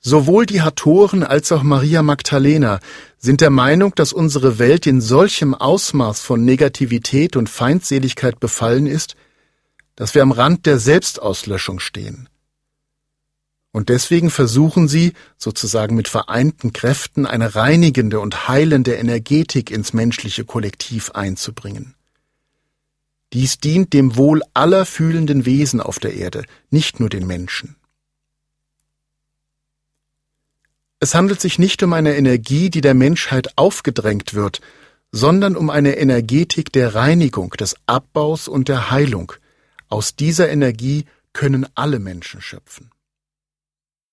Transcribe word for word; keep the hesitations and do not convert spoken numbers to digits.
Sowohl die Hatoren als auch Maria Magdalena sind der Meinung, dass unsere Welt in solchem Ausmaß von Negativität und Feindseligkeit befallen ist, dass wir am Rand der Selbstauslöschung stehen. Und deswegen versuchen sie, sozusagen mit vereinten Kräften, eine reinigende und heilende Energetik ins menschliche Kollektiv einzubringen. Dies dient dem Wohl aller fühlenden Wesen auf der Erde, nicht nur den Menschen. Es handelt sich nicht um eine Energie, die der Menschheit aufgedrängt wird, sondern um eine Energetik der Reinigung, des Abbaus und der Heilung. Aus dieser Energie können alle Menschen schöpfen.